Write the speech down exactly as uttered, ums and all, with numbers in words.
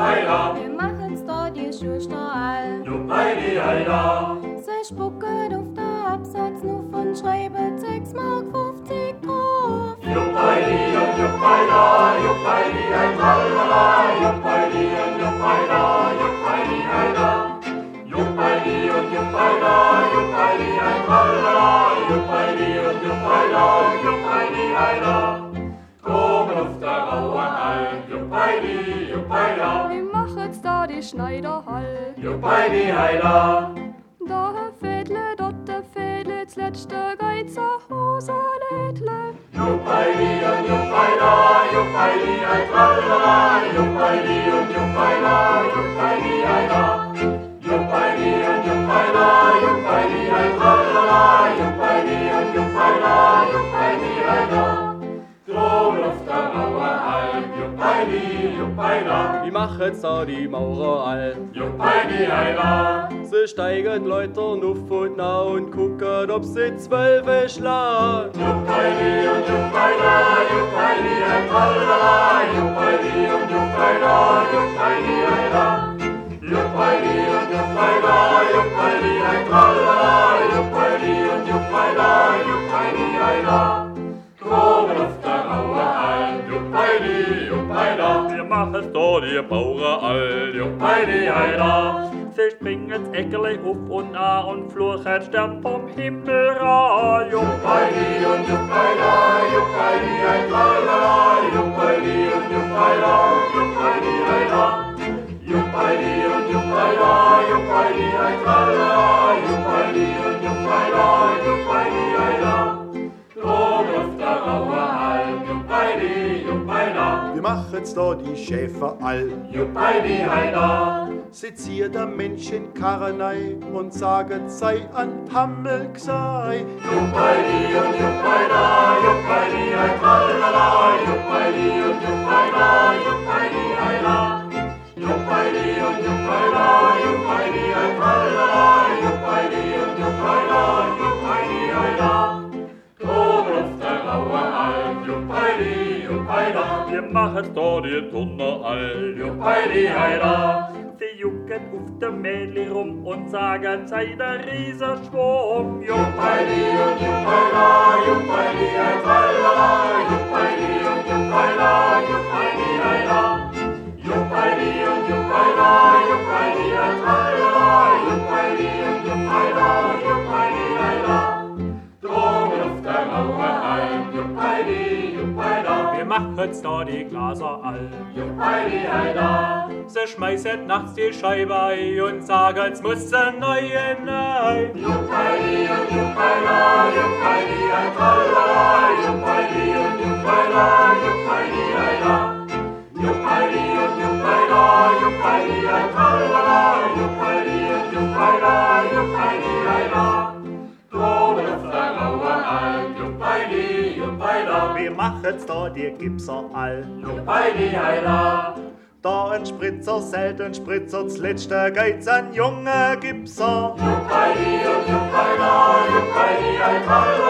heila. Wir machen's da die Schuster all. Jupp heidi heila. Sie spucken auf der Absatz nur von schreiben sechs Mark fünfzig drauf. Jupp heidi und jupp heila, jupp heidi ein Tralala. Jupp heidi und jupp heila, jupp heidi heila. Jupp heidi und jupp heila, jupp heidi ein Tralala. Jupp heidi und jupp heila, jupp heidi heila. Droben auf der Mauer all. Jupp heidi, jupp heila. Wir machen's da die Schneiderhall. Jupp heidi heila. Da Fädle, dort der Fädle, das letzte Geizer Hoserlädle. Jupp heidi und jupp heila, jupp heidi ein Tralala. Jupp heidi und jupp heila, jupp heidi heila. Jupp heidi und jupp heila, jupp heidi ein Tralala. Jupp heidi und jupp heila, jupp heidi heila. Droben auf der Mauer all. Jupp heidi, jupp heila. Wie machen's da die Maurer all? Jupp heidi heila. Sie steigen Leute auf und nah und gucken, ob sie zwölfe schlagen. Jupp heidi und jupp heila, jupp heidi ein Tralala. Jupp heidi und jupp heila, jupp heidi heila. Jupp heidi und jupp heila, jupp heidi ein Tralala. Jupp heidi und jupp heila, jupp heidi heila. Droben auf der Mauer all. Jupp heidi, jupp heila. Wir machen's da die Maurer all. Jupp heidi heila. Sie springen's Eckerle auf und nah und fluchen Stern vom Himmel rein. Jupp heidi und jupp heila, jupp heidi ein Tralala. Jupp heidi und jupp heila, jupp heidi heila. Jupp heidi und jupp heila, jupp heidi ein Tralala. Jupp heidi und jupp heila, jupp heidi heila. Droben auf der Mauer all. Jupp heidi, jupp heila. Wir machen's da die Schäfer all. Jupp heidi heila. Sie ziehen der Menschen Karrenei und sagen, sei an Hammel gsei. Jupp heidi und jupp heila, jupp heidi ein Tralala. Jupp heidi und jupp heila, jupp heidi heila. Jupp heidi und jupp heila, jupp heidi ein Tralala. Jupp heidi und jupp heila, jupp heidi heila. Droben auf der Mauer all. Jupp heidi, jupp heila. Wir machen's da die Turner all. Jupp heidi heila. Sie jucken auf der Mädel rum und sagen, sei der Riesenschwung. Jupp heidi und jupp heila, jupp heidi ein Tralala. Jupp heidi und jupp heila, jupp heidi heila. Jupp heidi und jupp heila, jupp heidi ein Tralala. Jupp heidi und jupp heila, jupp heidi heila. Droben auf der Mauer all. Jupp heidi, jupp heila. Wir machen's da die Glaser all. Jupp heidi heila. Sie schmeißen nachts die Scheibe ein und sagen, es muss ein neue Nei. Jupp heidi und jupp heila, jupp heidi ein Tralala. Jupp heidi und jupp heila, jupp heidi heila. Jupp heidi und jupp heila, jupp heidi ein Tralala. Jupp heidi und jupp heila, jupp heidi heila. Droben auf der Mauer all. Jupp heidi, jupp heila. Wir machen's da die Gipser all. Jupp heidi heila. Da ein Spritzer, selten Spritzer, das letzte geht's an junge Gipser. Jupp heidi und jupp heila, jupp heidi ein Tralala.